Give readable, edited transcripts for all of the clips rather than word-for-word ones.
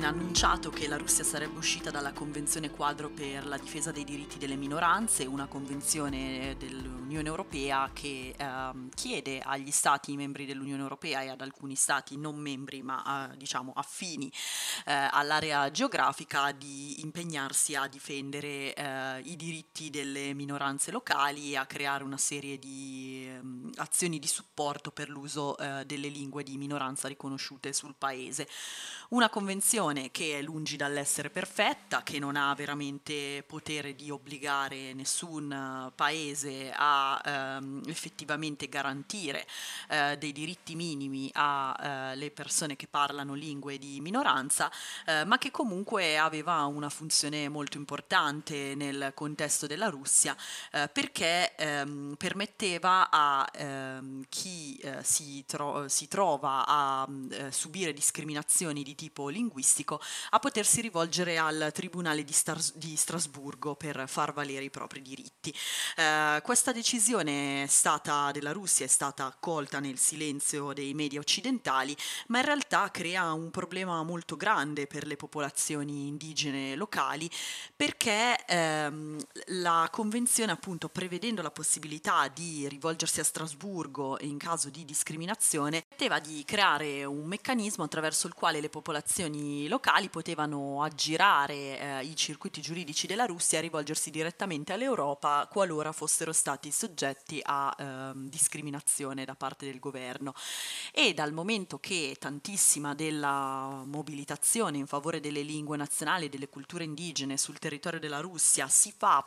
annunciato che la Russia sarebbe uscita dalla Convenzione quadro per la difesa dei diritti delle minoranze, una convenzione dell'Unione Europea che chiede agli stati membri dell'Unione Europea e ad alcuni stati non membri ma diciamo affini all'area geografica di impegnarsi a difendere i diritti delle minoranze locali e a creare una serie di azioni di supporto per l'uso delle lingue di minoranza riconosciute sul paese. Una convenzione che è lungi dall'essere perfetta, che non ha veramente potere di obbligare nessun paese a effettivamente garantire dei diritti minimi alle persone che parlano lingue di minoranza, ma che comunque aveva una funzione molto importante nel contesto della Russia, perché permetteva a chi si trova a subire discriminazioni di tipo linguistico a potersi rivolgere al Tribunale di Strasburgo per far valere i propri diritti. Questa decisione della Russia è stata accolta nel silenzio dei media occidentali, ma in realtà crea un problema molto grande per le popolazioni indigene locali, perché la convenzione, appunto, prevedendo la possibilità di rivolgersi a Strasburgo in caso di discriminazione, permetteva di creare un meccanismo attraverso il quale le popolazioni locali potevano aggirare i circuiti giuridici della Russia e rivolgersi direttamente all'Europa qualora fossero stati soggetti a discriminazione da parte del governo. E dal momento che tantissima della mobilitazione in favore delle lingue nazionali e delle culture indigene sul territorio della Russia si fa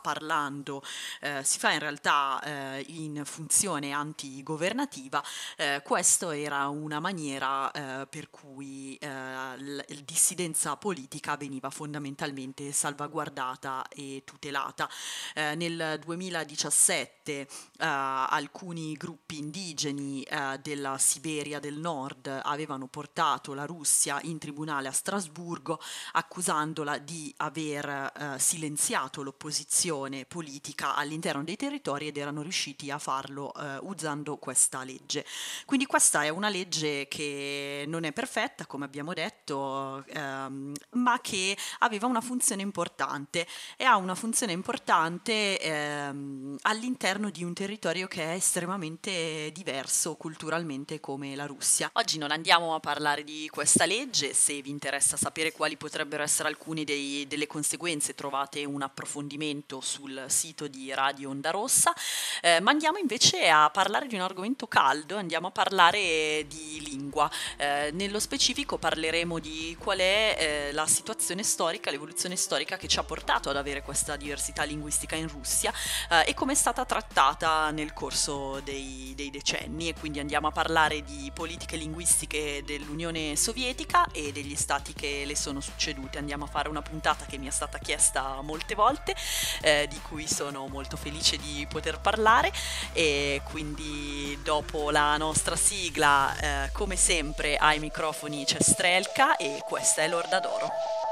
in realtà in funzione antigovernativa, questo era una maniera per cui la dissidenza politica veniva fondamentalmente salvaguardata e tutelata. Nel 2017 alcuni gruppi indigeni della Siberia del Nord avevano portato la Russia in tribunale a Strasburgo, accusandola di aver silenziato l'opposizione politica all'interno dei territori, ed erano riusciti a farlo usando questa legge. Quindi questa è una legge che non è perfetta, come abbiamo detto, ma che aveva una funzione importante, e ha una funzione importante all'interno di un territorio che è estremamente diverso culturalmente come la Russia. Oggi non andiamo a parlare di questa legge. Se vi interessa sapere quali potrebbero essere alcune delle conseguenze, trovate un approfondimento sul sito di Radio Onda Rossa, ma andiamo invece a parlare di un argomento caldo, andiamo a parlare di lingua. Nello specifico parleremo di qual è la situazione storica, l'evoluzione storica che ci ha portato ad avere questa diversità linguistica in Russia, e come è stata trattata nel corso dei decenni. E quindi andiamo a parlare di politiche linguistiche dell'Unione Sovietica e degli stati che le sono succedute. Andiamo a fare una puntata che mi è stata chiesta molte volte, di cui sono molto felice di poter parlare, e quindi dopo la nostra sigla, come sempre ai microfoni c'è Strelka e questa è l'Orda d'Oro.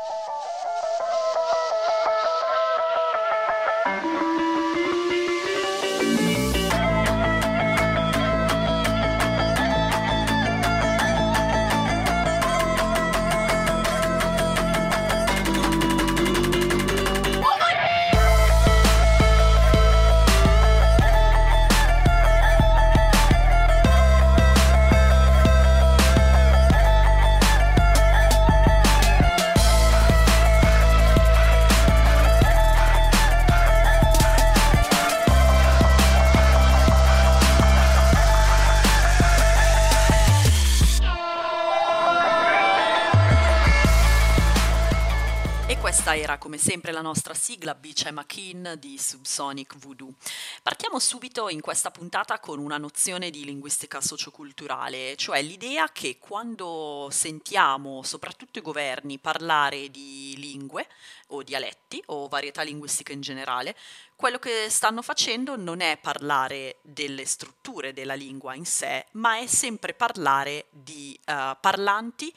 Questa era come sempre la nostra sigla Beach Emma Keen di Subsonic Voodoo. Partiamo subito in questa puntata con una nozione di linguistica socioculturale, cioè l'idea che quando sentiamo soprattutto i governi parlare di lingue o dialetti o varietà linguistiche in generale, quello che stanno facendo non è parlare delle strutture della lingua in sé, ma è sempre parlare di parlanti,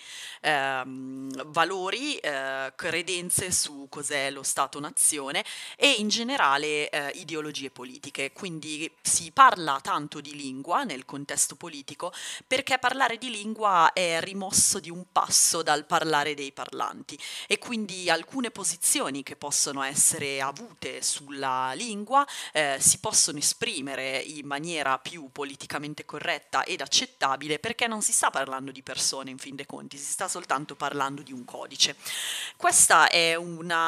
valori, credenze su cos'è lo Stato-nazione e in generale ideologie politiche. Quindi si parla tanto di lingua nel contesto politico perché parlare di lingua è rimosso di un passo dal parlare dei parlanti e quindi alcune posizioni che possono essere avute sulla lingua si possono esprimere in maniera più politicamente corretta ed accettabile perché non si sta parlando di persone in fin dei conti, si sta soltanto parlando di un codice. Questa è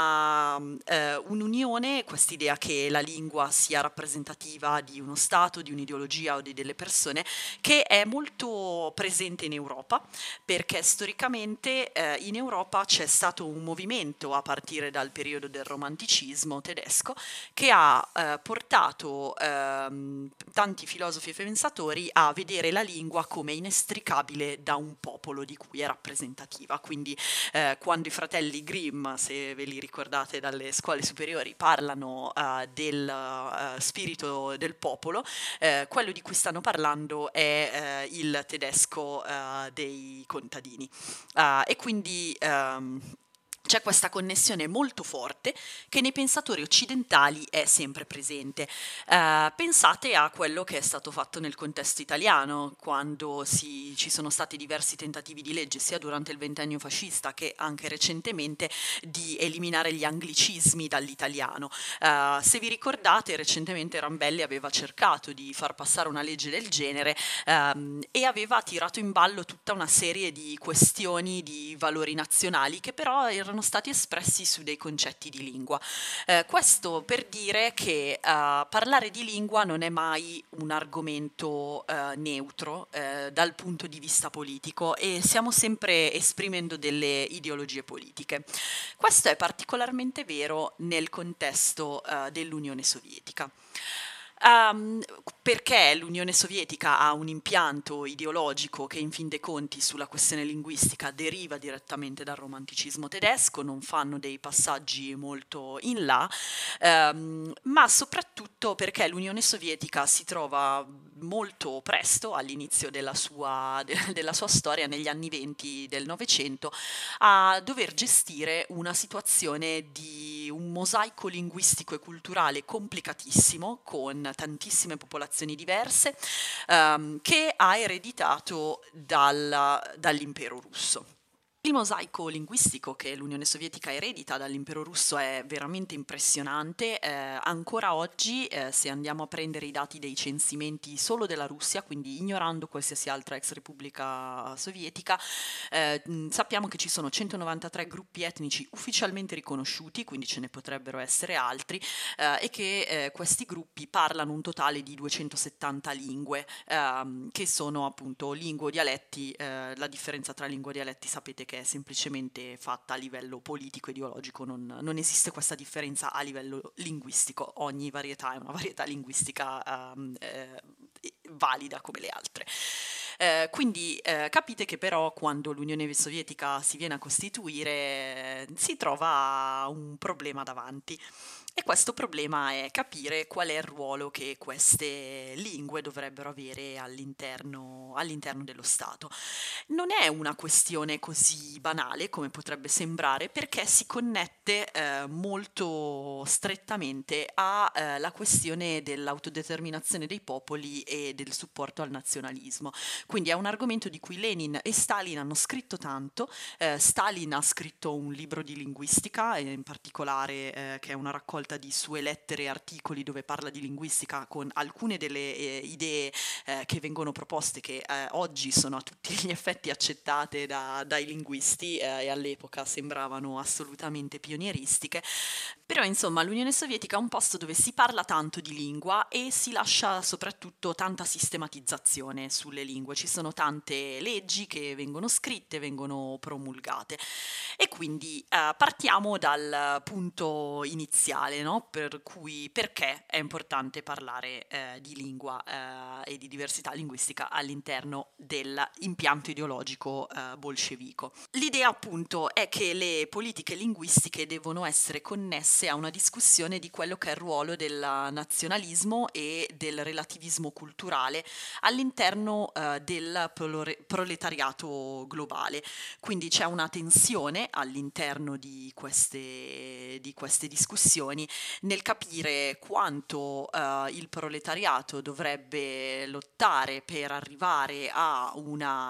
un'unione, quest'idea che la lingua sia rappresentativa di uno Stato, di un'ideologia o di delle persone, che è molto presente in Europa, perché storicamente in Europa c'è stato un movimento a partire dal periodo del romanticismo tedesco che ha portato tanti filosofi e pensatori a vedere la lingua come inestricabile da un popolo di cui è rappresentativa. Quindi quando i fratelli Grimm, se ve li ricordate dalle scuole superiori, parlano del spirito del popolo, quello di cui stanno parlando è il tedesco dei contadini. E quindi c'è questa connessione molto forte che nei pensatori occidentali è sempre presente. Pensate a quello che è stato fatto nel contesto italiano, quando ci sono stati diversi tentativi di legge, sia durante il ventennio fascista che anche recentemente, di eliminare gli anglicismi dall'italiano. Se vi ricordate, recentemente Rambelli aveva cercato di far passare una legge del genere e aveva tirato in ballo tutta una serie di questioni di valori nazionali che però erano stati espressi su dei concetti di lingua. Questo per dire che parlare di lingua non è mai un argomento neutro dal punto di vista politico e stiamo sempre esprimendo delle ideologie politiche. Questo è particolarmente vero nel contesto dell'Unione Sovietica. Perché l'Unione Sovietica ha un impianto ideologico che in fin dei conti sulla questione linguistica deriva direttamente dal romanticismo tedesco, non fanno dei passaggi molto in là, ma soprattutto perché l'Unione Sovietica si trova molto presto, all'inizio della sua storia, negli anni 20 del Novecento, a dover gestire una situazione di un mosaico linguistico e culturale complicatissimo, con tantissime popolazioni diverse, che ha ereditato dall'impero russo. Il mosaico linguistico che l'Unione Sovietica eredita dall'impero russo è veramente impressionante. Ancora oggi, se andiamo a prendere i dati dei censimenti solo della Russia, quindi ignorando qualsiasi altra ex repubblica sovietica, sappiamo che ci sono 193 gruppi etnici ufficialmente riconosciuti, quindi ce ne potrebbero essere altri, e che questi gruppi parlano un totale di 270 lingue, che sono appunto lingue o dialetti. La differenza tra lingue e dialetti sapete che è semplicemente fatta a livello politico e ideologico, non esiste questa differenza a livello linguistico, ogni varietà è una varietà linguistica valida come le altre. Quindi capite che però quando l'Unione Sovietica si viene a costituire si trova un problema davanti. E questo problema è capire qual è il ruolo che queste lingue dovrebbero avere all'interno dello Stato. Non è una questione così banale come potrebbe sembrare, perché si connette molto strettamente alla questione dell'autodeterminazione dei popoli e del supporto al nazionalismo. Quindi è un argomento di cui Lenin e Stalin hanno scritto tanto. Stalin ha scritto un libro di linguistica, in particolare che è una raccolta di sue lettere e articoli dove parla di linguistica con alcune delle idee che vengono proposte, che oggi sono a tutti gli effetti accettate dai linguisti e all'epoca sembravano assolutamente pionieristiche. Però insomma l'Unione Sovietica è un posto dove si parla tanto di lingua e si lascia soprattutto tanta sistematizzazione sulle lingue, ci sono tante leggi che vengono scritte, vengono promulgate. E quindi partiamo dal punto iniziale, no? Per cui perché è importante parlare di lingua e di diversità linguistica all'interno dell'impianto ideologico bolscevico. L'idea appunto è che le politiche linguistiche devono essere connesse a una discussione di quello che è il ruolo del nazionalismo e del relativismo culturale all'interno del proletariato globale. Quindi c'è una tensione all'interno di queste discussioni nel capire quanto il proletariato dovrebbe lottare per arrivare a una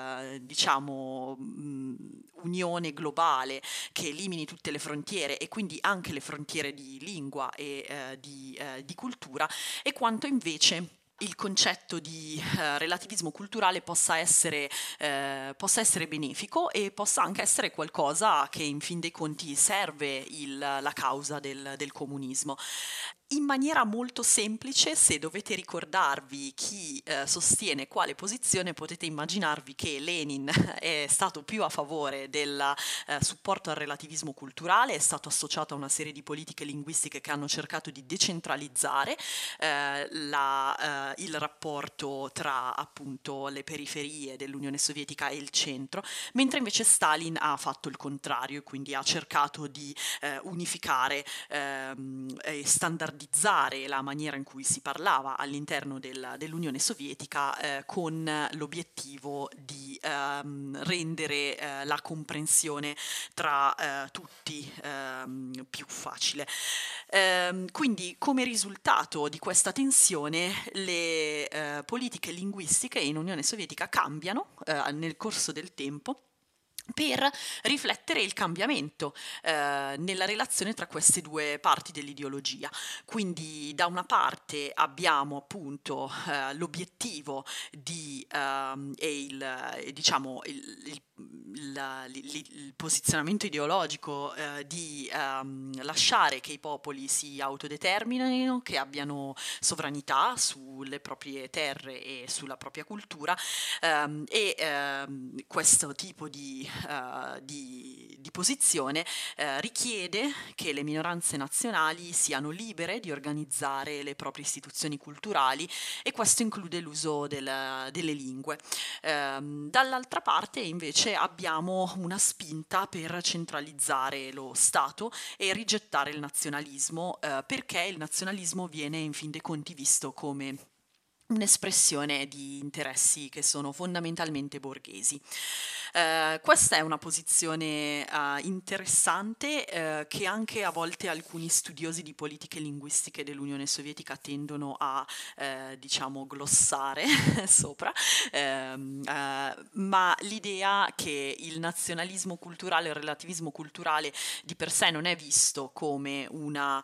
unione globale che elimini tutte le frontiere e quindi anche le frontiere di lingua e di cultura, e quanto invece il concetto di relativismo culturale possa essere benefico e possa anche essere qualcosa che in fin dei conti serve la causa del comunismo. In maniera molto semplice, se dovete ricordarvi chi sostiene quale posizione, potete immaginarvi che Lenin è stato più a favore del supporto al relativismo culturale, è stato associato a una serie di politiche linguistiche che hanno cercato di decentralizzare il rapporto tra appunto le periferie dell'Unione Sovietica e il centro, mentre invece Stalin ha fatto il contrario, quindi ha cercato di unificare e standardizzare la maniera in cui si parlava all'interno dell'Unione Sovietica con l'obiettivo di rendere la comprensione tra tutti più facile. Quindi come risultato di questa tensione le politiche linguistiche in Unione Sovietica cambiano nel corso del tempo per riflettere il cambiamento nella relazione tra queste due parti dell'ideologia. Quindi da una parte abbiamo appunto l'obiettivo il posizionamento ideologico di lasciare che i popoli si autodeterminino, che abbiano sovranità sulle proprie terre e sulla propria cultura, questo tipo di posizione richiede che le minoranze nazionali siano libere di organizzare le proprie istituzioni culturali, e questo include l'uso delle lingue. Dall'altra parte invece abbiamo una spinta per centralizzare lo Stato e rigettare il nazionalismo, perché il nazionalismo viene in fin dei conti visto come un'espressione di interessi che sono fondamentalmente borghesi. Questa è una posizione interessante che anche a volte alcuni studiosi di politiche linguistiche dell'Unione Sovietica tendono a glossare sopra, ma l'idea che il nazionalismo culturale, il relativismo culturale di per sé non è visto come una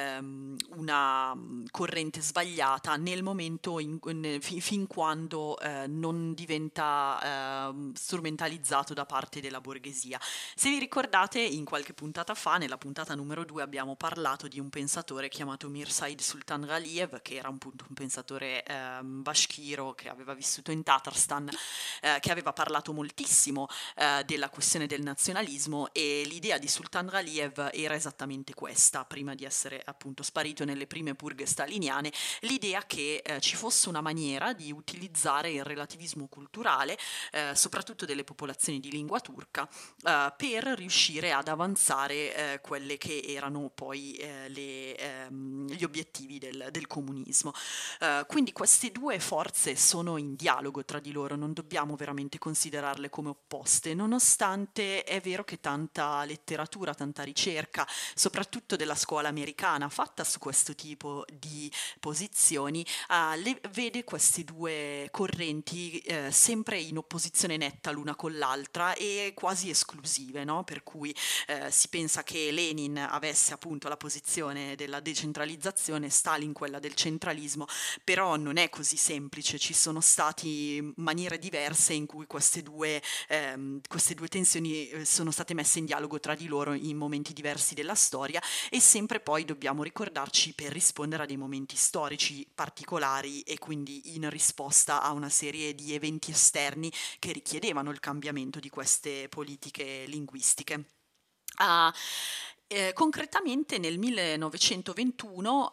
corrente sbagliata nel momento fin quando non diventa strumentalizzato da parte della borghesia. Se vi ricordate, in qualche puntata fa, nella puntata numero 2, abbiamo parlato di un pensatore chiamato Mirsaid Sultangaliev, che era appunto un pensatore bashkiro che aveva vissuto in Tatarstan, che aveva parlato moltissimo della questione del nazionalismo, e l'idea di Sultangaliev era esattamente questa, prima di essere appunto sparito nelle prime purghe staliniane, l'idea che ci fosse una maniera di utilizzare il relativismo culturale, soprattutto delle popolazioni di lingua turca, per riuscire ad avanzare quelle che erano poi gli obiettivi del comunismo. Quindi queste due forze sono in dialogo tra di loro, non dobbiamo veramente considerarle come opposte, nonostante è vero che tanta letteratura, tanta ricerca, soprattutto della scuola americana, fatta su questo tipo di posizioni, vede queste due correnti sempre in opposizione netta l'una con l'altra e quasi esclusive, no? Per cui si pensa che Lenin avesse appunto la posizione della decentralizzazione, Stalin quella del centralismo, però non è così semplice, ci sono stati maniere diverse in cui queste due tensioni sono state messe in dialogo tra di loro in momenti diversi della storia, e sempre poi dobbiamo ricordarci, per rispondere a dei momenti storici particolari e quindi in risposta a una serie di eventi esterni che richiedevano il cambiamento di queste politiche linguistiche. Ah, concretamente nel 1921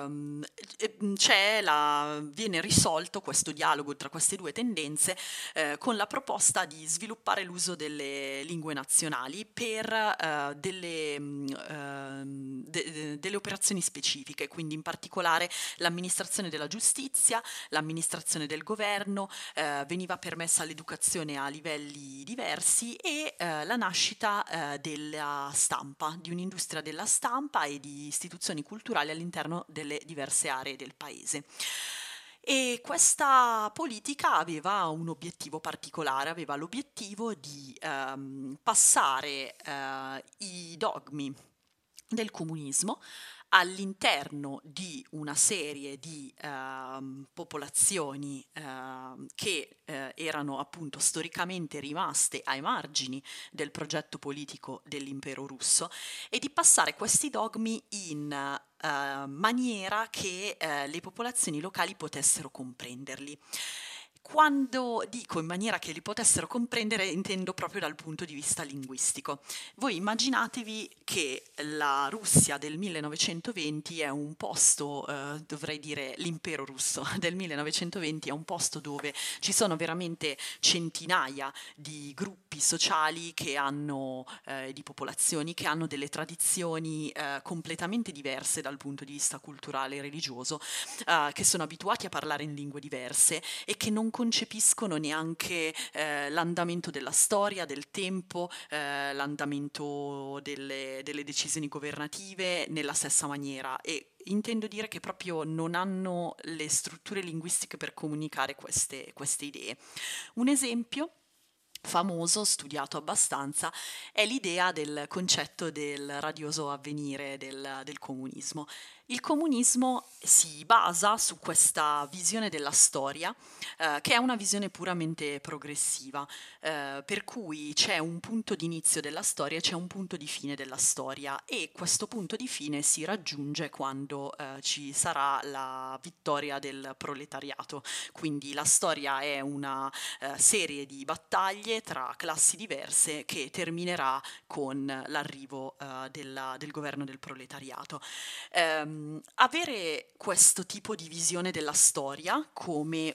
viene risolto questo dialogo tra queste due tendenze con la proposta di sviluppare l'uso delle lingue nazionali per delle operazioni specifiche, quindi in particolare l'amministrazione della giustizia, l'amministrazione del governo, veniva permessa l'educazione a livelli diversi e la nascita della stampa, di un'industria della stampa e di istituzioni culturali all'interno delle diverse aree del paese. E questa politica aveva un obiettivo particolare, aveva l'obiettivo di passare i dogmi del comunismo all'interno di una serie di popolazioni che erano appunto storicamente rimaste ai margini del progetto politico dell'impero russo e di passare questi dogmi in maniera che le popolazioni locali potessero comprenderli. Quando dico in maniera che li potessero comprendere, intendo proprio dal punto di vista linguistico. Voi immaginatevi che la Russia del 1920 è un posto, dovrei dire l'impero russo del 1920 è un posto dove ci sono veramente centinaia di gruppi sociali che hanno, di popolazioni che hanno delle tradizioni completamente diverse dal punto di vista culturale e religioso, che sono abituati a parlare in lingue diverse e che non concepiscono neanche l'andamento della storia, del tempo, l'andamento delle decisioni governative nella stessa maniera e intendo dire che proprio non hanno le strutture linguistiche per comunicare queste idee. Un esempio famoso, studiato abbastanza, è l'idea del concetto del radioso avvenire del comunismo. Il comunismo si basa su questa visione della storia, che è una visione puramente progressiva, per cui c'è un punto di inizio della storia e c'è un punto di fine della storia e questo punto di fine si raggiunge quando ci sarà la vittoria del proletariato. Quindi la storia è una serie di battaglie tra classi diverse che terminerà con l'arrivo del governo del proletariato. Avere questo tipo di visione della storia come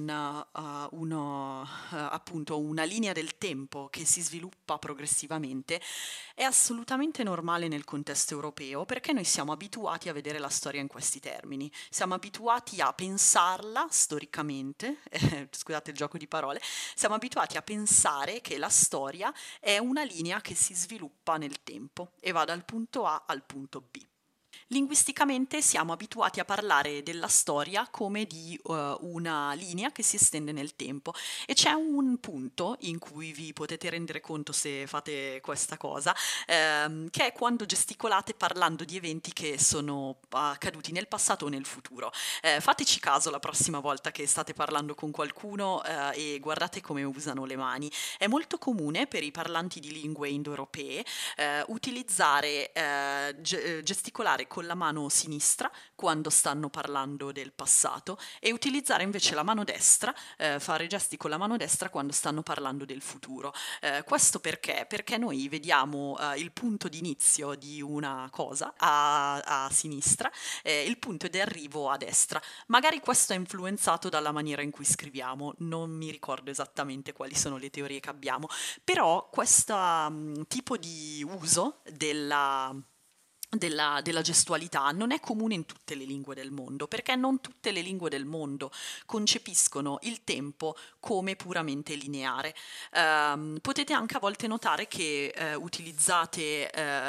appunto una linea del tempo che si sviluppa progressivamente è assolutamente normale nel contesto europeo perché noi siamo abituati a vedere la storia in questi termini, siamo abituati a pensarla storicamente, scusate il gioco di parole, siamo abituati a pensare che la storia è una linea che si sviluppa nel tempo e va dal punto A al punto B. Linguisticamente siamo abituati a parlare della storia come di una linea che si estende nel tempo e c'è un punto in cui vi potete rendere conto se fate questa cosa, che è quando gesticolate parlando di eventi che sono accaduti nel passato o nel futuro. Fateci caso la prossima volta che state parlando con qualcuno e guardate come usano le mani. È molto comune per i parlanti di lingue indoeuropee utilizzare, gesticolare con la mano sinistra quando stanno parlando del passato e utilizzare invece la mano destra, fare gesti con la mano destra quando stanno parlando del futuro. Questo perché? Perché noi vediamo il punto di inizio di una cosa a sinistra, il punto di arrivo a destra. Magari questo è influenzato dalla maniera in cui scriviamo, non mi ricordo esattamente quali sono le teorie che abbiamo, però questo tipo di uso della gestualità non è comune in tutte le lingue del mondo, perché non tutte le lingue del mondo concepiscono il tempo come puramente lineare. Potete anche a volte notare che utilizzate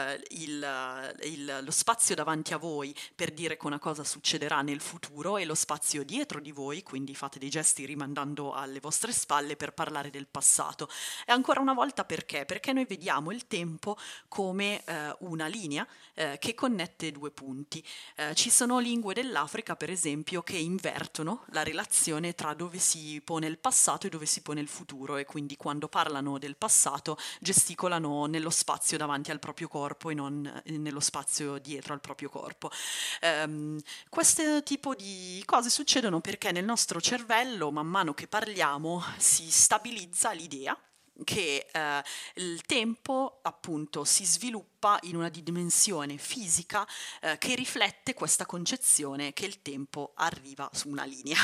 lo spazio davanti a voi per dire che una cosa succederà nel futuro e lo spazio dietro di voi, quindi fate dei gesti rimandando alle vostre spalle per parlare del passato. E ancora una volta perché? Perché noi vediamo il tempo come una linea che connette due punti. Ci sono lingue dell'Africa, per esempio, che invertono la relazione tra dove si pone il passato e dove si pone il futuro, e quindi quando parlano del passato gesticolano nello spazio davanti al proprio corpo e non nello spazio dietro al proprio corpo. Questo tipo di cose succedono perché nel nostro cervello, man mano che parliamo, si stabilizza l'idea che il tempo appunto si sviluppa in una dimensione fisica che riflette questa concezione che il tempo arriva su una linea.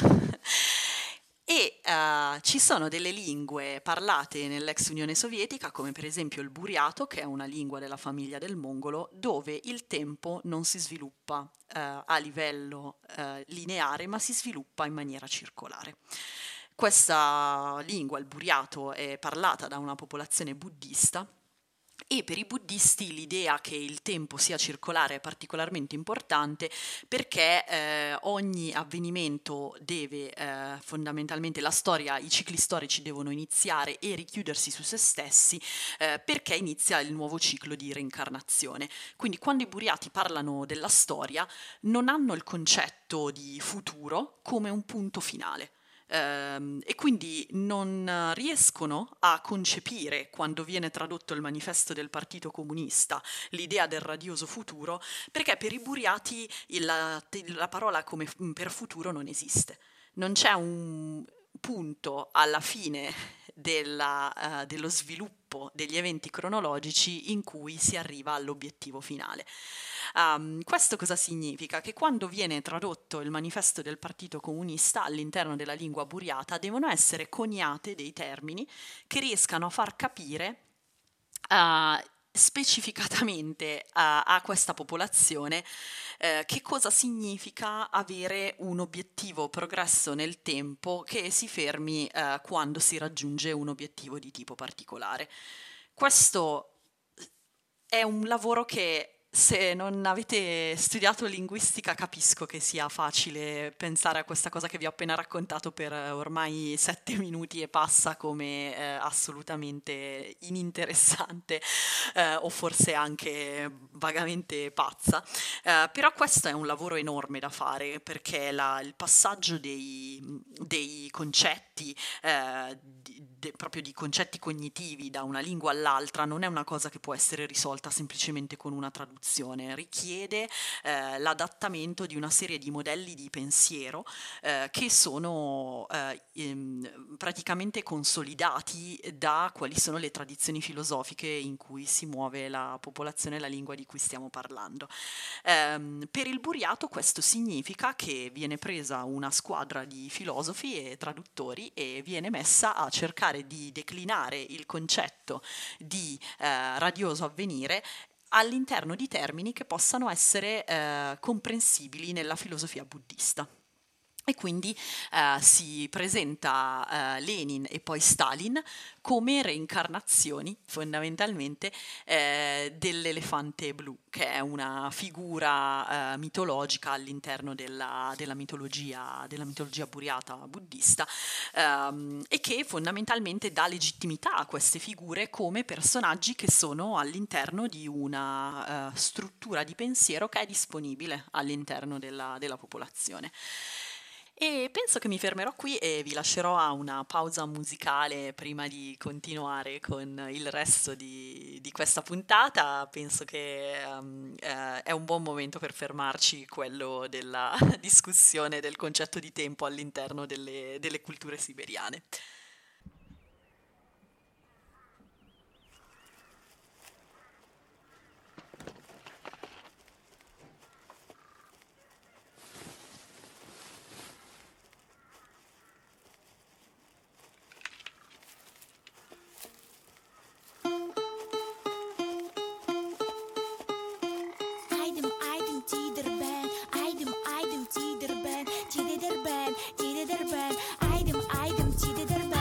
E ci sono delle lingue parlate nell'ex Unione Sovietica, come per esempio il buriato, che è una lingua della famiglia del mongolo, dove il tempo non si sviluppa a livello lineare, ma si sviluppa in maniera circolare. Questa lingua, il buriato, è parlata da una popolazione buddista. E per i buddisti l'idea che il tempo sia circolare è particolarmente importante perché ogni avvenimento deve fondamentalmente, la storia, i cicli storici devono iniziare e richiudersi su se stessi perché inizia il nuovo ciclo di reincarnazione. Quindi quando i buriati parlano della storia non hanno il concetto di futuro come un punto finale. E quindi non riescono a concepire, quando viene tradotto il manifesto del Partito Comunista, l'idea del radioso futuro, perché per i buriati la parola come per futuro non esiste. Non c'è un punto alla fine dello sviluppo degli eventi cronologici in cui si arriva all'obiettivo finale. Questo cosa significa? Che quando viene tradotto il manifesto del Partito Comunista all'interno della lingua buriata devono essere coniate dei termini che riescano a far capire specificatamente a questa popolazione che cosa significa avere un obiettivo progresso nel tempo che si fermi quando si raggiunge un obiettivo di tipo particolare. Questo è un lavoro che, se non avete studiato linguistica, capisco che sia facile pensare a questa cosa che vi ho appena raccontato per ormai 7 minuti e passa come assolutamente ininteressante o forse anche vagamente pazza, però questo è un lavoro enorme da fare perché il passaggio dei concetti, proprio di concetti cognitivi da una lingua all'altra non è una cosa che può essere risolta semplicemente con una traduzione, richiede l'adattamento di una serie di modelli di pensiero che sono praticamente consolidati da quali sono le tradizioni filosofiche in cui si muove la popolazione e la lingua di cui stiamo parlando. Per il buriato questo significa che viene presa una squadra di filosofi e traduttori e viene messa a cercare di declinare il concetto di radioso avvenire all'interno di termini che possano essere comprensibili nella filosofia buddista. E quindi si presenta Lenin e poi Stalin come reincarnazioni fondamentalmente dell'elefante blu, che è una figura mitologica all'interno della mitologia buriata buddista e che fondamentalmente dà legittimità a queste figure come personaggi che sono all'interno di una struttura di pensiero che è disponibile all'interno della popolazione. E penso che mi fermerò qui e vi lascerò a una pausa musicale prima di continuare con il resto di questa puntata. Penso che è un buon momento per fermarci, quello della discussione del concetto di tempo all'interno delle culture siberiane. Aydım aydım tider ben, aydım aydım tider ben.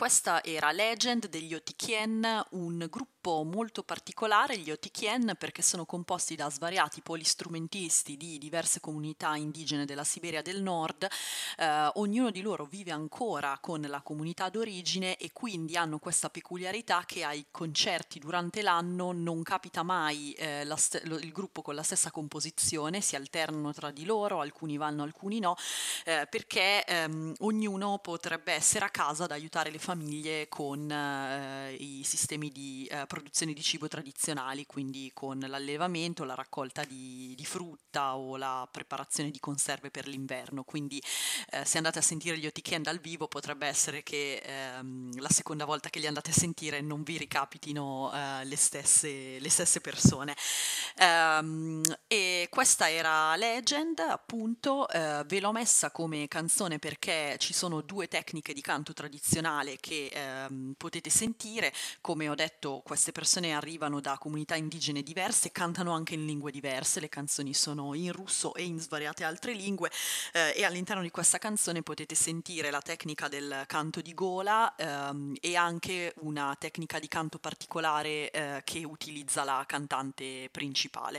questa era Legend degli Otikien, un gruppo molto particolare, gli Otikien, perché sono composti da svariati polistrumentisti di diverse comunità indigene della Siberia del Nord. Ognuno di loro vive ancora con la comunità d'origine e quindi hanno questa peculiarità che ai concerti durante l'anno non capita mai il gruppo con la stessa composizione, si alternano tra di loro, alcuni vanno, alcuni no, perché ognuno potrebbe essere a casa ad aiutare le famiglie con i sistemi di produzione di cibo tradizionali, quindi con l'allevamento, la raccolta di frutta o la preparazione di conserve per l'inverno. Quindi se andate a sentire gli Otikien dal vivo potrebbe essere che la seconda volta che li andate a sentire non vi ricapitino le stesse persone. E questa era Legend, appunto, ve l'ho messa come canzone perché ci sono due tecniche di canto tradizionale che potete sentire. Come ho detto, queste persone arrivano da comunità indigene diverse, cantano anche in lingue diverse, le canzoni sono in russo e in svariate altre lingue, e all'interno di questa canzone potete sentire la tecnica del canto di gola e anche una tecnica di canto particolare che utilizza la cantante principale.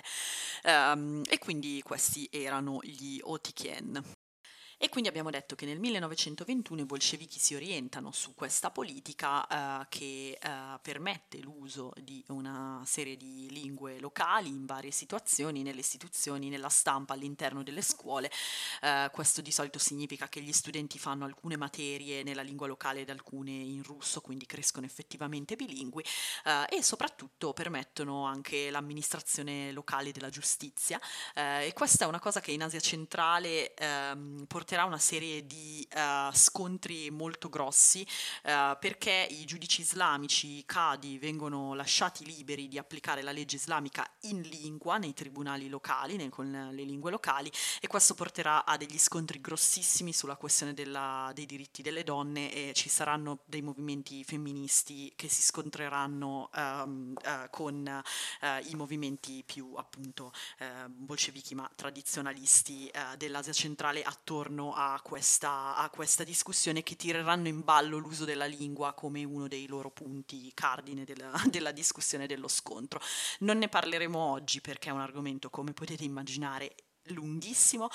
E quindi questi erano gli Otikien. E quindi abbiamo detto che nel 1921 i bolscevichi si orientano su questa politica che permette l'uso di una serie di lingue locali in varie situazioni, nelle istituzioni, nella stampa, all'interno delle scuole. Questo di solito significa che gli studenti fanno alcune materie nella lingua locale ed alcune in russo, quindi crescono effettivamente bilingui, e soprattutto permettono anche l'amministrazione locale della giustizia. E questa è una cosa che in Asia centrale porterà una serie di scontri molto grossi, perché i giudici islamici, i cadi, vengono lasciati liberi di applicare la legge islamica in lingua nei tribunali locali, con le lingue locali, e questo porterà a degli scontri grossissimi sulla questione dei diritti delle donne, e ci saranno dei movimenti femministi che si scontreranno con i movimenti più appunto bolscevichi ma tradizionalisti dell'Asia centrale attorno a questa discussione, che tireranno in ballo l'uso della lingua come uno dei loro punti cardine della discussione, dello scontro. Non ne parleremo oggi perché è un argomento, come potete immaginare, lunghissimo,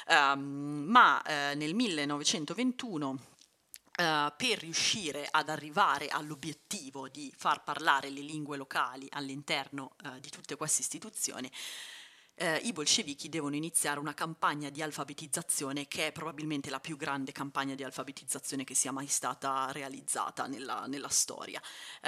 ma nel 1921 per riuscire ad arrivare all'obiettivo di far parlare le lingue locali all'interno di tutte queste istituzioni, i bolscevichi devono iniziare una campagna di alfabetizzazione che è probabilmente la più grande campagna di alfabetizzazione che sia mai stata realizzata nella storia.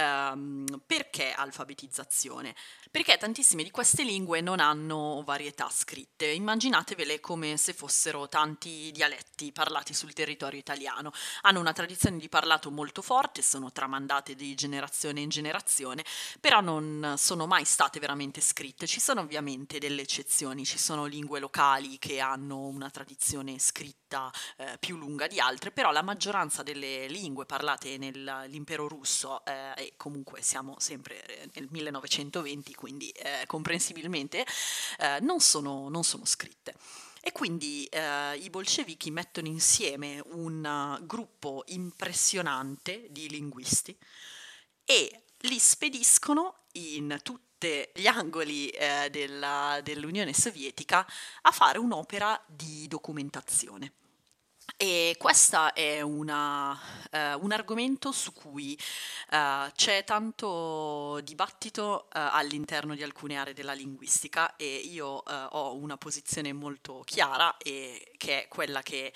Perché alfabetizzazione? Perché tantissime di queste lingue non hanno varietà scritte. Immaginatevele come se fossero tanti dialetti parlati sul territorio italiano. Hanno una tradizione di parlato molto forte, sono tramandate di generazione in generazione, però non sono mai state veramente scritte. Ci sono ovviamente delle eccezioni, ci sono lingue locali che hanno una tradizione scritta più lunga di altre, però la maggioranza delle lingue parlate nell'impero russo, e comunque siamo sempre nel 1920, quindi comprensibilmente non sono scritte. E quindi i bolscevichi mettono insieme un gruppo impressionante di linguisti e li spediscono in tutti gli angoli dell'Unione Sovietica a fare un'opera di documentazione. E questo è un argomento su cui c'è tanto dibattito all'interno di alcune aree della linguistica, e io ho una posizione molto chiara, e che è quella che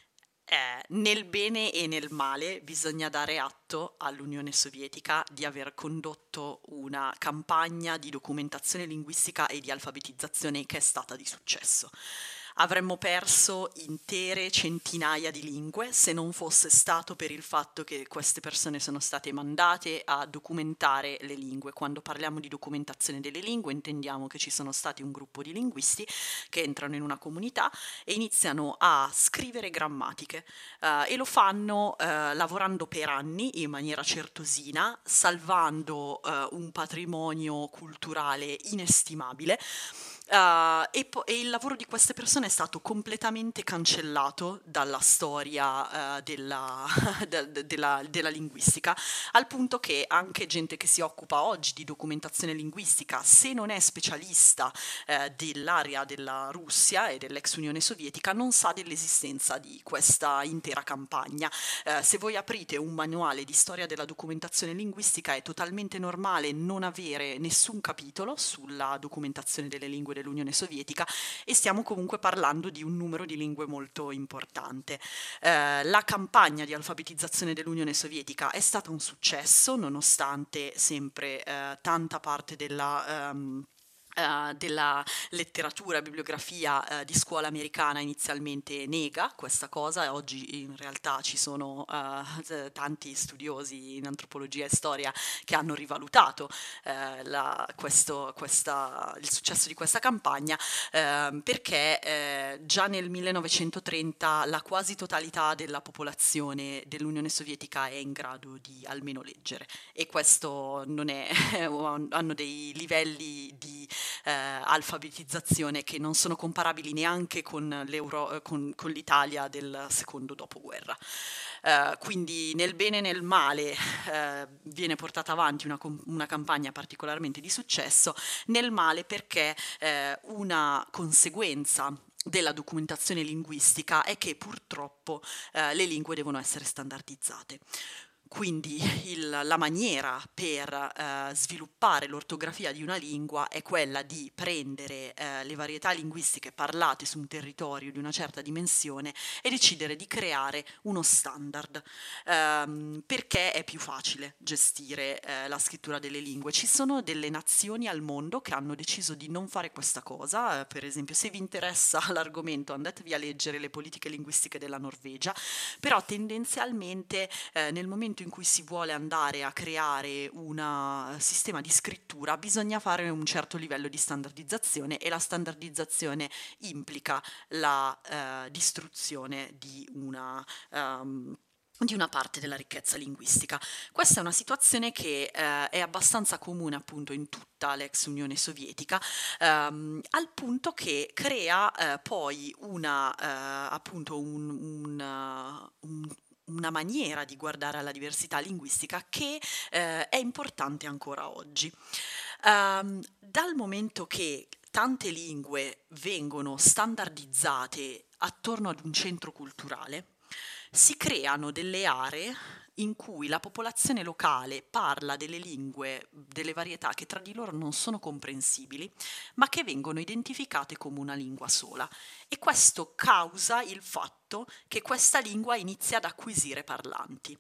nel bene e nel male bisogna dare atto all'Unione Sovietica di aver condotto una campagna di documentazione linguistica e di alfabetizzazione che è stata di successo. Avremmo perso intere centinaia di lingue se non fosse stato per il fatto che queste persone sono state mandate a documentare le lingue. Quando parliamo di documentazione delle lingue intendiamo che ci sono stati un gruppo di linguisti che entrano in una comunità e iniziano a scrivere grammatiche, e lo fanno lavorando per anni in maniera certosina, salvando un patrimonio culturale inestimabile, E il lavoro di queste persone è stato completamente cancellato dalla storia della linguistica, al punto che anche gente che si occupa oggi di documentazione linguistica, se non è specialista dell'area della Russia e dell'ex Unione Sovietica, non sa dell'esistenza di questa intera campagna. Se voi aprite un manuale di storia della documentazione linguistica, è totalmente normale non avere nessun capitolo sulla documentazione delle lingue dell'Unione Sovietica, e stiamo comunque parlando di un numero di lingue molto importante. La campagna di alfabetizzazione dell'Unione Sovietica è stata un successo, nonostante sempre tanta parte della letteratura, bibliografia di scuola americana inizialmente nega questa cosa, e oggi in realtà ci sono tanti studiosi in antropologia e storia che hanno rivalutato il successo di questa campagna, perché già nel 1930 la quasi totalità della popolazione dell'Unione Sovietica è in grado di almeno leggere, e questo non è hanno dei livelli di alfabetizzazione che non sono comparabili neanche con l'Italia del secondo dopoguerra. Quindi nel bene e nel male viene portata avanti una campagna particolarmente di successo, nel male perché una conseguenza della documentazione linguistica è che purtroppo le lingue devono essere standardizzate. Quindi la maniera per sviluppare l'ortografia di una lingua è quella di prendere le varietà linguistiche parlate su un territorio di una certa dimensione e decidere di creare uno standard, perché è più facile gestire la scrittura delle lingue. Ci sono delle nazioni al mondo che hanno deciso di non fare questa cosa, per esempio, se vi interessa l'argomento andatevi a leggere le politiche linguistiche della Norvegia, però tendenzialmente nel momento in cui si vuole andare a creare un sistema di scrittura bisogna fare un certo livello di standardizzazione, e la standardizzazione implica la distruzione di una parte della ricchezza linguistica. Questa è una situazione che è abbastanza comune appunto in tutta l'ex Unione Sovietica, al punto che crea poi appunto una maniera di guardare alla diversità linguistica che è importante ancora oggi. Dal momento che tante lingue vengono standardizzate attorno ad un centro culturale, si creano delle aree in cui la popolazione locale parla delle lingue, delle varietà che tra di loro non sono comprensibili, ma che vengono identificate come una lingua sola. E questo causa il fatto che questa lingua inizia ad acquisire parlanti.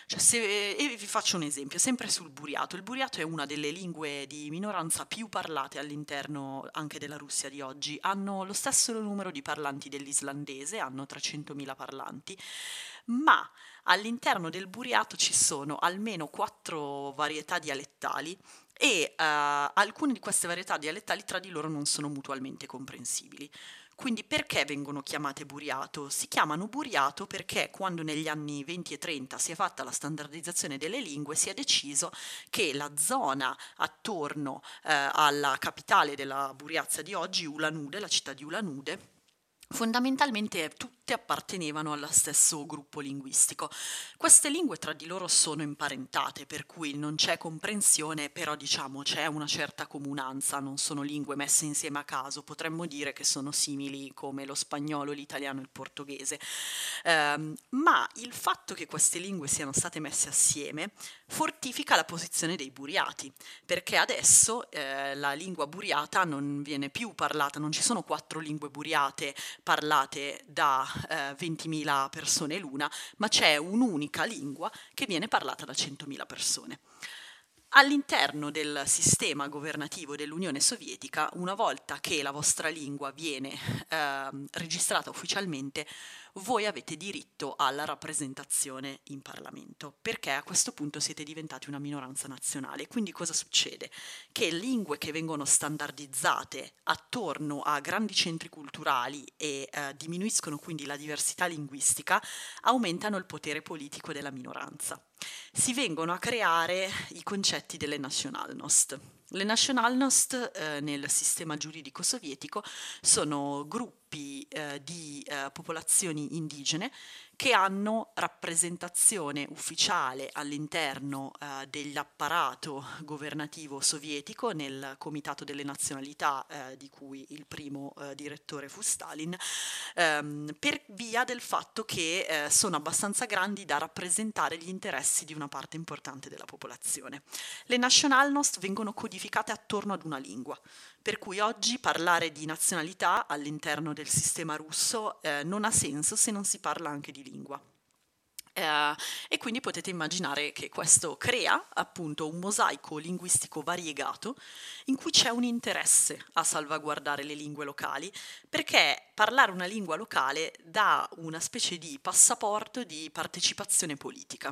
E vi faccio un esempio, sempre sul buriato. Il buriato è una delle lingue di minoranza più parlate all'interno anche della Russia di oggi. Hanno lo stesso numero di parlanti dell'islandese, hanno 300.000 parlanti, ma all'interno del buriato ci sono almeno 4 varietà dialettali, e alcune di queste varietà dialettali tra di loro non sono mutualmente comprensibili. Quindi perché vengono chiamate buriato? Si chiamano buriato perché quando negli anni 20 e 30 si è fatta la standardizzazione delle lingue, si è deciso che la zona attorno alla capitale della Buriazia di oggi, Ulan-Ude, la città di Ulan-Ude, fondamentalmente tutte appartenevano allo stesso gruppo linguistico. Queste lingue tra di loro sono imparentate, per cui non c'è comprensione, però diciamo c'è una certa comunanza, non sono lingue messe insieme a caso, potremmo dire che sono simili come lo spagnolo, l'italiano e il portoghese. Ma il fatto che queste lingue siano state messe assieme fortifica la posizione dei buriati, perché adesso la lingua buriata non viene più parlata, non ci sono 4 lingue buriate parlate da 20.000 persone l'una, ma c'è un'unica lingua che viene parlata da 100.000 persone. All'interno del sistema governativo dell'Unione Sovietica, una volta che la vostra lingua viene registrata ufficialmente, voi avete diritto alla rappresentazione in Parlamento, perché a questo punto siete diventati una minoranza nazionale. Quindi cosa succede? Che lingue che vengono standardizzate attorno a grandi centri culturali e diminuiscono quindi la diversità linguistica, aumentano il potere politico della minoranza. Si vengono a creare i concetti delle Nationalnost. Le Nationalnost nel sistema giuridico sovietico sono gruppi di popolazioni indigene che hanno rappresentazione ufficiale all'interno dell'apparato governativo sovietico nel Comitato delle Nazionalità, di cui il primo direttore fu Stalin, per via del fatto che sono abbastanza grandi da rappresentare gli interessi di una parte importante della popolazione. Le Nationalnost vengono codificate attorno ad una lingua, per cui oggi parlare di nazionalità all'interno del sistema russo non ha senso se non si parla anche di lingua. E quindi potete immaginare che questo crea appunto un mosaico linguistico variegato in cui c'è un interesse a salvaguardare le lingue locali, perché parlare una lingua locale dà una specie di passaporto di partecipazione politica.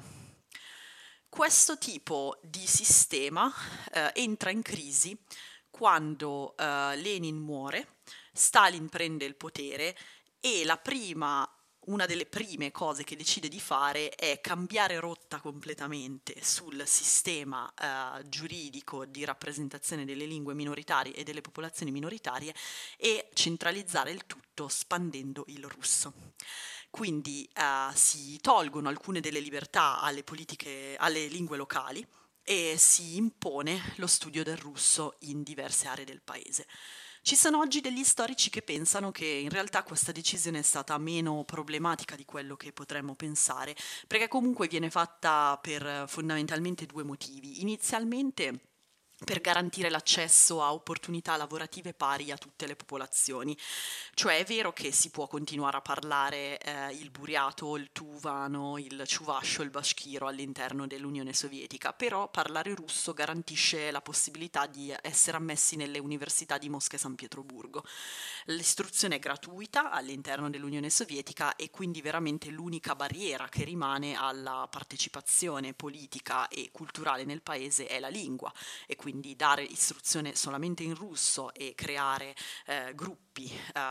Questo tipo di sistema entra in crisi quando Lenin muore, Stalin prende il potere e una delle prime cose che decide di fare è cambiare rotta completamente sul sistema giuridico di rappresentazione delle lingue minoritarie e delle popolazioni minoritarie e centralizzare il tutto spandendo il russo. Quindi si tolgono alcune delle libertà alle lingue locali e si impone lo studio del russo in diverse aree del paese. Ci sono oggi degli storici che pensano che in realtà questa decisione è stata meno problematica di quello che potremmo pensare, perché comunque viene fatta per fondamentalmente due motivi. Inizialmente per garantire l'accesso a opportunità lavorative pari a tutte le popolazioni. Cioè è vero che si può continuare a parlare il buriato, il tuvano, il ciuvascio, il bashkiro all'interno dell'Unione Sovietica, però parlare russo garantisce la possibilità di essere ammessi nelle università di Mosca e San Pietroburgo. L'istruzione è gratuita all'interno dell'Unione Sovietica e quindi veramente l'unica barriera che rimane alla partecipazione politica e culturale nel paese è la lingua e quindi dare istruzione solamente in russo e creare gruppi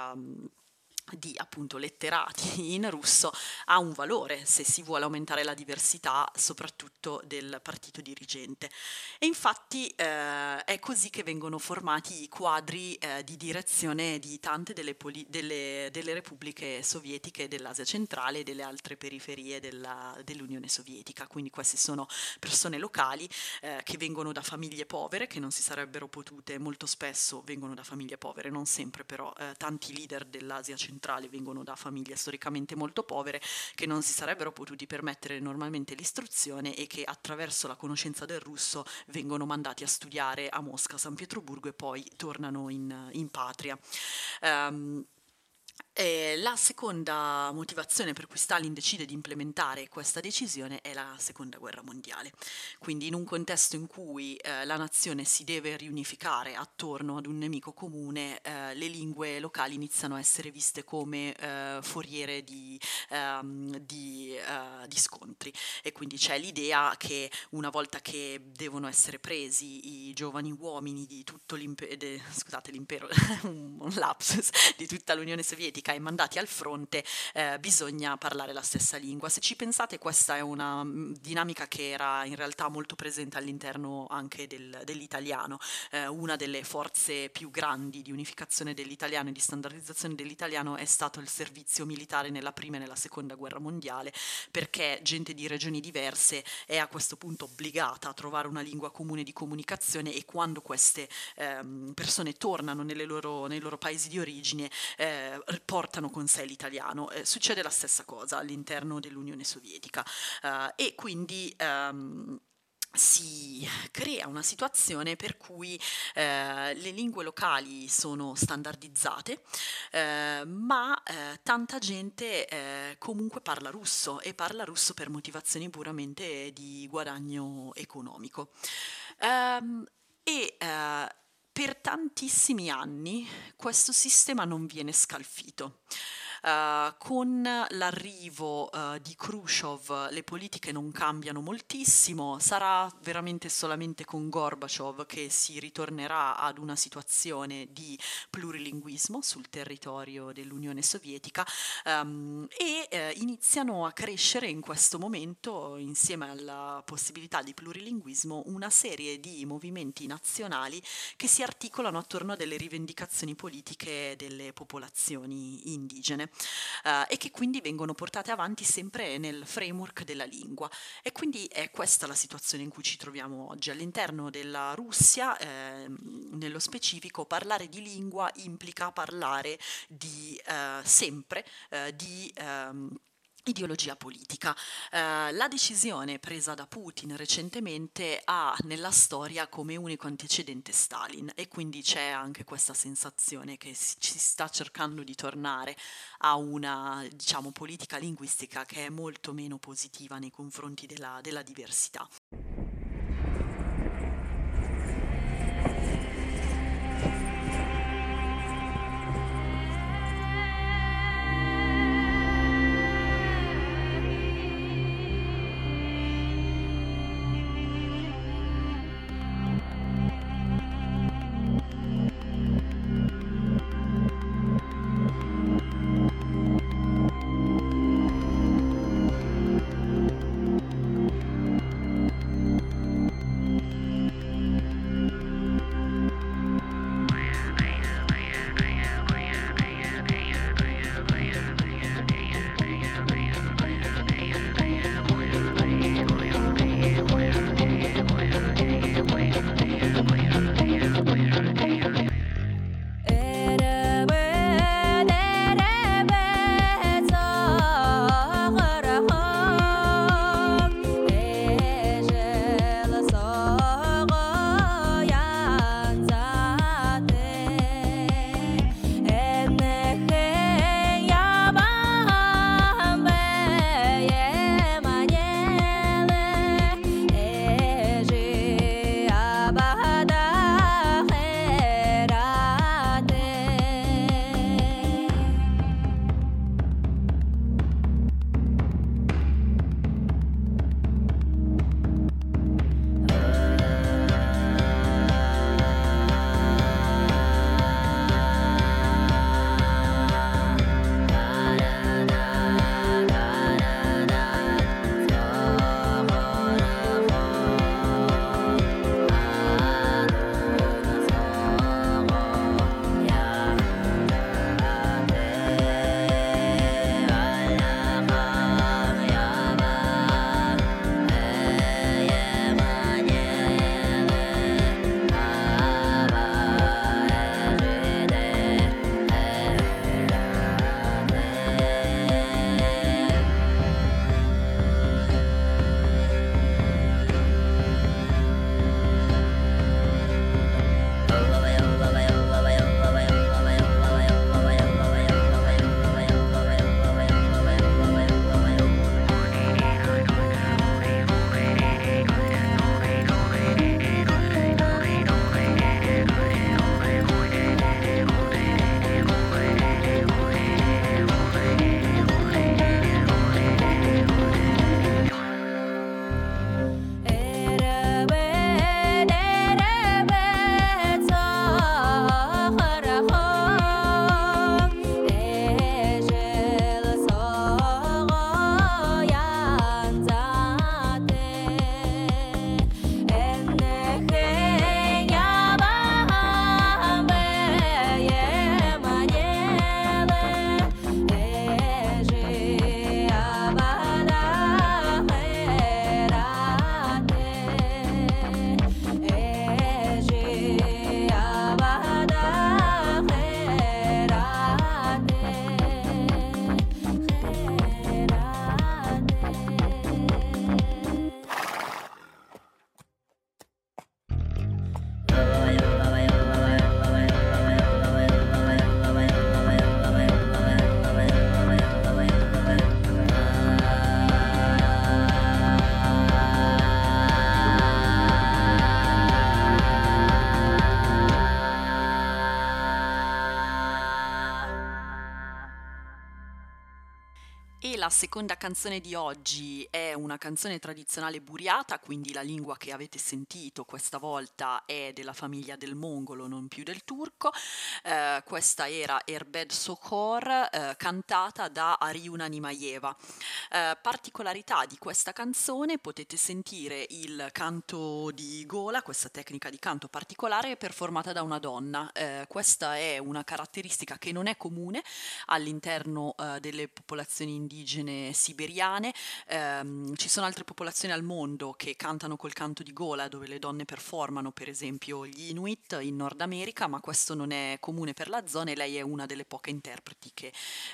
di appunto letterati in russo ha un valore se si vuole aumentare la diversità soprattutto del partito dirigente. E infatti è così che vengono formati i quadri di direzione di tante delle repubbliche sovietiche dell'Asia centrale e delle altre periferie dell'Unione Sovietica. Quindi queste sono persone locali che vengono da famiglie povere, che non si sarebbero potute, molto spesso vengono da famiglie povere, non sempre però, tanti leader dell'Asia centrale vengono da famiglie storicamente molto povere, che non si sarebbero potuti permettere normalmente l'istruzione e che attraverso la conoscenza del russo vengono mandati a studiare a Mosca, San Pietroburgo e poi tornano in patria. La seconda motivazione per cui Stalin decide di implementare questa decisione è la Seconda Guerra Mondiale. Quindi in un contesto in cui la nazione si deve riunificare attorno ad un nemico comune, le lingue locali iniziano a essere viste come foriere di scontri e quindi c'è l'idea che una volta che devono essere presi i giovani uomini di tutto l'impero, un lapsus, di tutta l'Unione Sovietica e mandati al fronte, bisogna parlare la stessa lingua. Se ci pensate, questa è una dinamica che era in realtà molto presente all'interno anche dell'italiano. Una delle forze più grandi di unificazione dell'italiano e di standardizzazione dell'italiano è stato il servizio militare nella prima e nella seconda guerra mondiale, perché gente di regioni diverse è a questo punto obbligata a trovare una lingua comune di comunicazione e quando queste persone tornano nei loro paesi di origine portano con sé l'italiano. Succede la stessa cosa all'interno dell'Unione Sovietica e quindi si crea una situazione per cui le lingue locali sono standardizzate, ma tanta gente comunque parla russo e parla russo per motivazioni puramente di guadagno economico. Per tantissimi anni questo sistema non viene scalfito. Con l'arrivo di Khrushchev le politiche non cambiano moltissimo, sarà veramente solamente con Gorbaciov che si ritornerà ad una situazione di plurilinguismo sul territorio dell'Unione Sovietica, e iniziano a crescere in questo momento, insieme alla possibilità di plurilinguismo, una serie di movimenti nazionali che si articolano attorno a delle rivendicazioni politiche delle popolazioni indigene, e che quindi vengono portate avanti sempre nel framework della lingua. E quindi è questa la situazione in cui ci troviamo oggi. All'interno della Russia, nello specifico, parlare di lingua implica parlare di sempre di ideologia politica. La decisione presa da Putin recentemente ha nella storia come unico antecedente Stalin, e quindi c'è anche questa sensazione che ci sta cercando di tornare a una, diciamo, politica linguistica che è molto meno positiva nei confronti della diversità. La seconda canzone di oggi è una canzone tradizionale buriata, quindi la lingua che avete sentito questa volta è della famiglia del mongolo, non più del turco. Questa era Erbed Sokhor, cantata da Ariuna Nimayeva. Particolarità di questa canzone: potete sentire il canto di gola, questa tecnica di canto particolare performata da una donna. Questa è una caratteristica che non è comune all'interno delle popolazioni indigene siberiane. Ci sono altre popolazioni al mondo che cantano col canto di gola, dove le donne performano, per esempio gli Inuit in Nord America, ma questo non è comune per la zona e lei è una delle poche interpreti che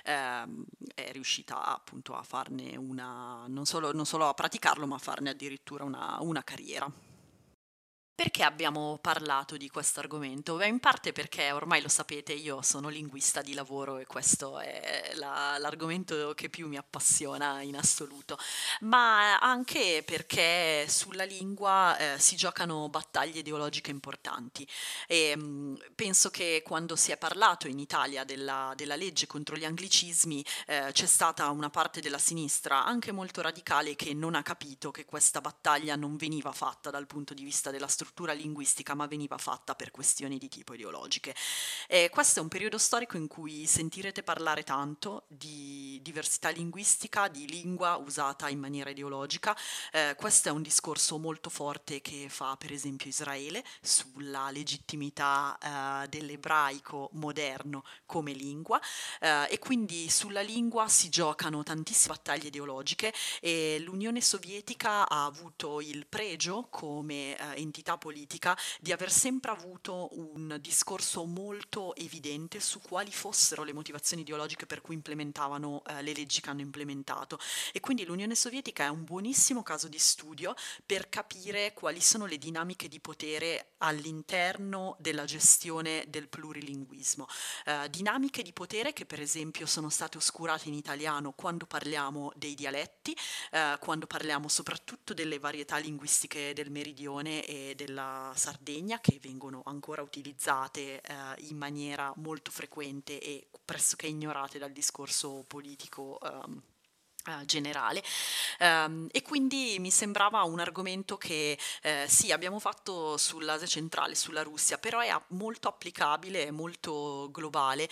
è riuscita appunto a farne una, non solo a praticarlo, ma a farne addirittura una carriera. Perché abbiamo parlato di questo argomento? Beh, in parte perché ormai lo sapete, io sono linguista di lavoro e questo è l'argomento che più mi appassiona in assoluto, ma anche perché sulla lingua si giocano battaglie ideologiche importanti e penso che quando si è parlato in Italia della legge contro gli anglicismi c'è stata una parte della sinistra, anche molto radicale, che non ha capito che questa battaglia non veniva fatta dal punto di vista della struttura linguistica, ma veniva fatta per questioni di tipo ideologiche. Questo è un periodo storico in cui sentirete parlare tanto di diversità linguistica, di lingua usata in maniera ideologica. Questo è un discorso molto forte che fa per esempio Israele sulla legittimità dell'ebraico moderno come lingua, e quindi sulla lingua si giocano tantissime battaglie ideologiche e l'Unione Sovietica ha avuto il pregio come entità politica di aver sempre avuto un discorso molto evidente su quali fossero le motivazioni ideologiche per cui implementavano le leggi che hanno implementato, e quindi l'Unione Sovietica è un buonissimo caso di studio per capire quali sono le dinamiche di potere all'interno della gestione del plurilinguismo. Dinamiche di potere che per esempio sono state oscurate in italiano quando parliamo dei dialetti, quando parliamo soprattutto delle varietà linguistiche del meridione e della Sardegna, che vengono ancora utilizzate in maniera molto frequente e pressoché ignorate dal discorso politico generale. E quindi mi sembrava un argomento che sì, abbiamo fatto sull'Asia centrale, sulla Russia, però è molto applicabile, è molto globale,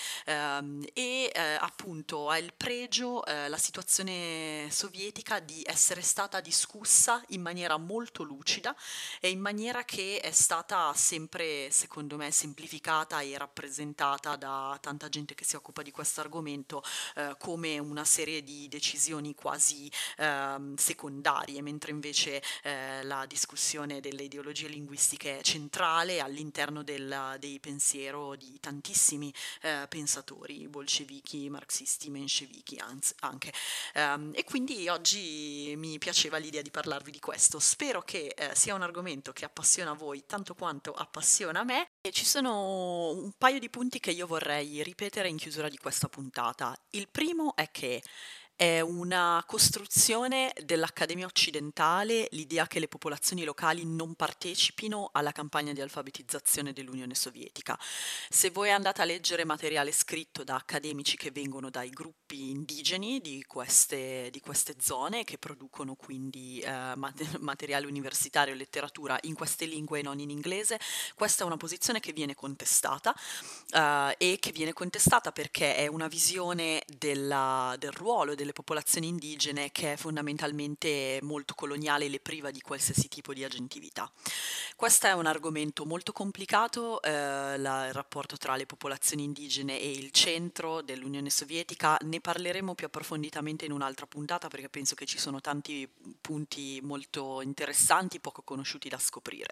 e appunto ha il pregio, la situazione sovietica, di essere stata discussa in maniera molto lucida e in maniera che è stata sempre, secondo me, semplificata e rappresentata da tanta gente che si occupa di questo argomento come una serie di decisioni quasi secondarie, mentre invece la discussione delle ideologie linguistiche è centrale all'interno dei pensiero di tantissimi pensatori bolscevichi, marxisti, menscevichi anche. E quindi oggi mi piaceva l'idea di parlarvi di questo. Spero che sia un argomento che appassiona voi tanto quanto appassiona me. E ci sono un paio di punti che io vorrei ripetere in chiusura di questa puntata. Il primo è che è una costruzione dell'Accademia occidentale l'idea che le popolazioni locali non partecipino alla campagna di alfabetizzazione dell'Unione Sovietica. Se voi andate a leggere materiale scritto da accademici che vengono dai gruppi indigeni di queste zone, che producono quindi materiale universitario e letteratura in queste lingue e non in inglese, questa è una posizione che viene contestata, e che viene contestata perché è una visione del ruolo delle popolazioni indigene che è fondamentalmente molto coloniale e le priva di qualsiasi tipo di agentività. Questo è un argomento molto complicato, il rapporto tra le popolazioni indigene e il centro dell'Unione Sovietica. Ne parleremo più approfonditamente in un'altra puntata perché penso che ci sono tanti punti molto interessanti, poco conosciuti da scoprire.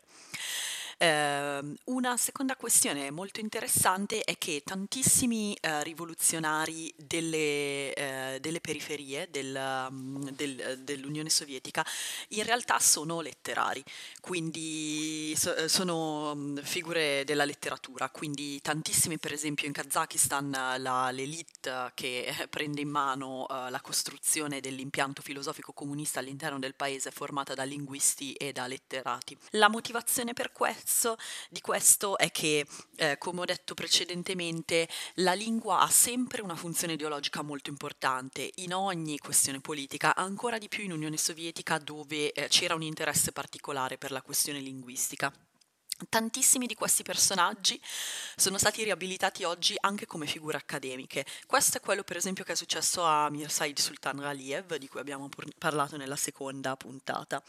Una seconda questione molto interessante è che tantissimi rivoluzionari delle periferie dell'Unione Sovietica in realtà sono letterari, quindi sono figure della letteratura, quindi tantissimi, per esempio in Kazakistan l'elite che prende in mano la costruzione dell'impianto filosofico comunista all'interno del paese è formata da linguisti e da letterati. La motivazione per questo terzo di questo è che, come ho detto precedentemente, la lingua ha sempre una funzione ideologica molto importante in ogni questione politica, ancora di più in Unione Sovietica dove c'era un interesse particolare per la questione linguistica. Tantissimi di questi personaggi sono stati riabilitati oggi anche come figure accademiche. Questo è quello per esempio che è successo a Mirsaid Sultanaliev, di cui abbiamo parlato nella seconda puntata.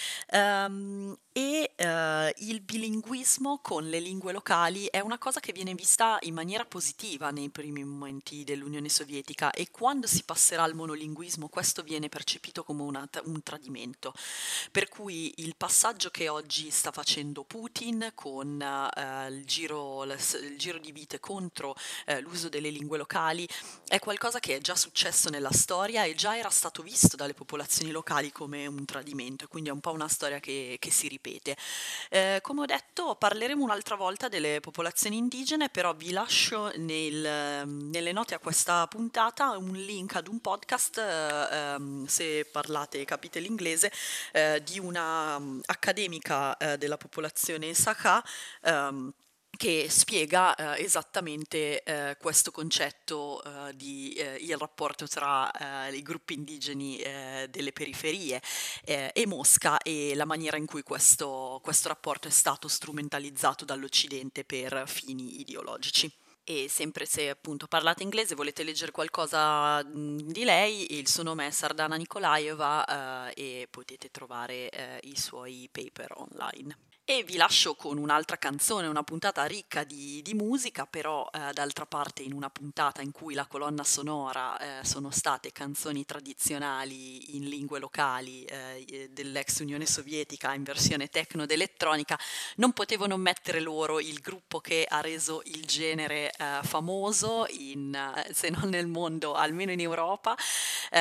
Il bilinguismo con le lingue locali è una cosa che viene vista in maniera positiva nei primi momenti dell'Unione Sovietica, e quando si passerà al monolinguismo questo viene percepito come un tradimento. Per cui il passaggio che oggi sta facendo Putin con il giro di vite contro l'uso delle lingue locali è qualcosa che è già successo nella storia e già era stato visto dalle popolazioni locali come un tradimento, quindi è un po' una storia che si ripete. Come ho detto, parleremo un'altra volta delle popolazioni indigene, però vi lascio nelle note a questa puntata un link ad un podcast, se parlate e capite l'inglese, di una accademica della popolazione Sakha, che spiega esattamente questo concetto di il rapporto tra i gruppi indigeni delle periferie e Mosca, e la maniera in cui questo rapporto è stato strumentalizzato dall'Occidente per fini ideologici. E sempre se appunto parlate inglese, volete leggere qualcosa di lei, il suo nome è Sardana Nikolaeva, e potete trovare i suoi paper online. E vi lascio con un'altra canzone, una puntata ricca di musica, però d'altra parte in una puntata in cui la colonna sonora sono state canzoni tradizionali in lingue locali dell'ex Unione Sovietica in versione techno ed elettronica, non potevo non mettere loro, il gruppo che ha reso il genere famoso, se non nel mondo, almeno in Europa, che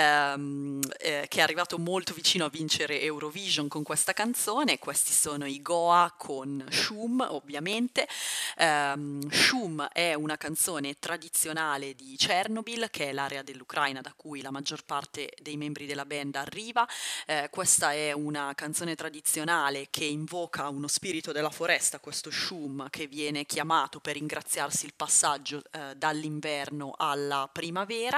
è arrivato molto vicino a vincere Eurovision con questa canzone. Questi sono i Goa con Shum, ovviamente. Shum è una canzone tradizionale di Chernobyl, che è l'area dell'Ucraina da cui la maggior parte dei membri della band arriva. Questa è una canzone tradizionale che invoca uno spirito della foresta, questo Shum, che viene chiamato per ringraziarsi il passaggio dall'inverno alla primavera.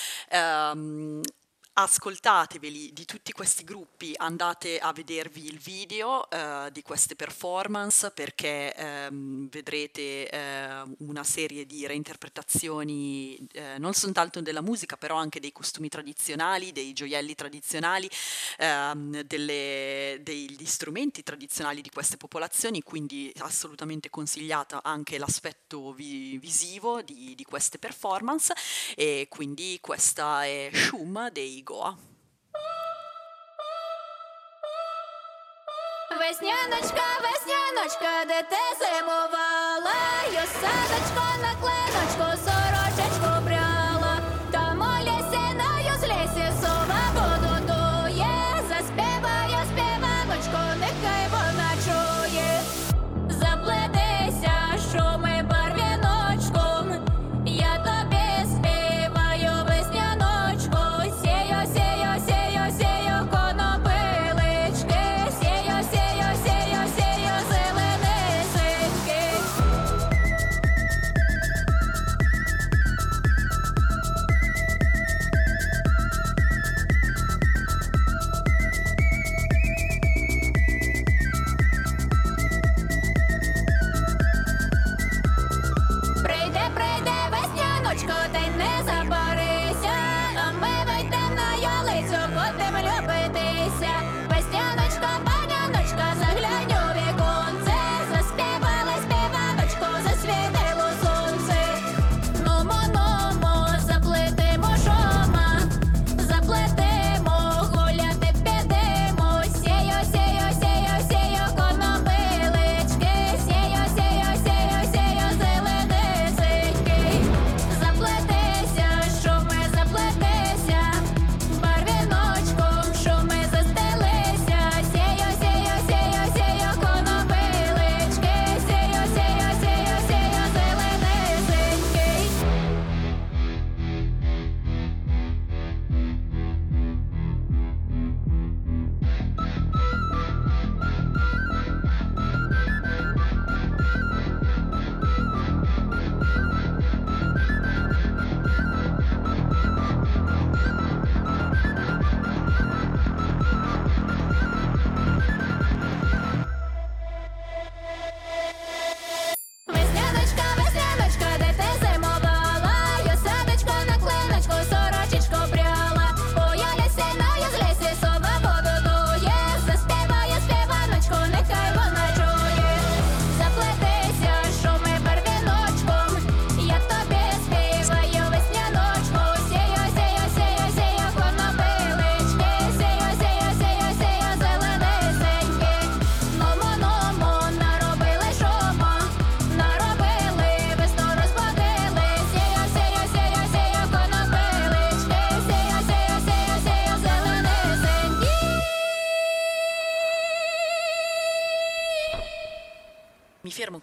Ascoltateveli di tutti questi gruppi, andate a vedervi il video di queste performance, perché vedrete una serie di reinterpretazioni non soltanto della musica, però anche dei costumi tradizionali, dei gioielli tradizionali, degli strumenti tradizionali di queste popolazioni, quindi assolutamente consigliata anche l'aspetto visivo di queste performance. E quindi questa è Shum dei Goa. Весняночка, весняночка, де ти зимувала, я садочко на клиночку, сорочечку пряла, там у лісі на юзлісі сова воду дує, заспіваю співаночку, нехай вона чує. Заплетися, шуми барвіночком, я тобі співаю весняночку, сію, сію, сію, сію, конопилички, сію, сію, сію, сію, зелені ситки.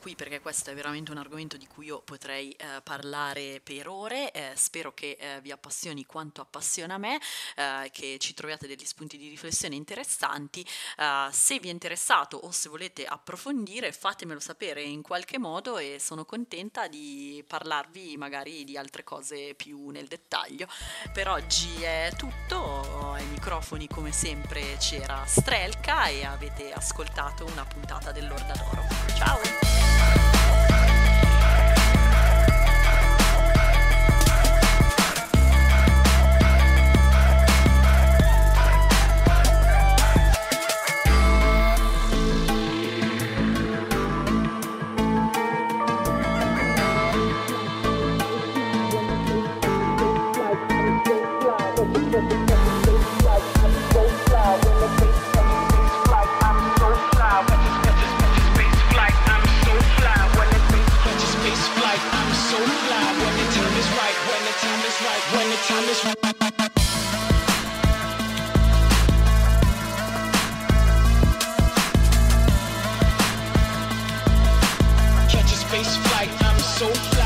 qui perché questo è veramente un argomento di cui io potrei parlare per ore. Spero che vi appassioni quanto appassiona me, che ci troviate degli spunti di riflessione interessanti. Se vi è interessato o se volete approfondire, fatemelo sapere in qualche modo e sono contenta di parlarvi magari di altre cose più nel dettaglio. Per oggi è tutto, ai microfoni come sempre c'era Strelka e avete ascoltato una puntata dell'Orda d'Oro. Ciao! Catch a space flight, I'm so fly.